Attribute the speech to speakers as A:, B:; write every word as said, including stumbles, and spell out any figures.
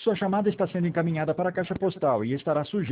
A: Sua chamada está sendo encaminhada para a caixa postal e estará sujeita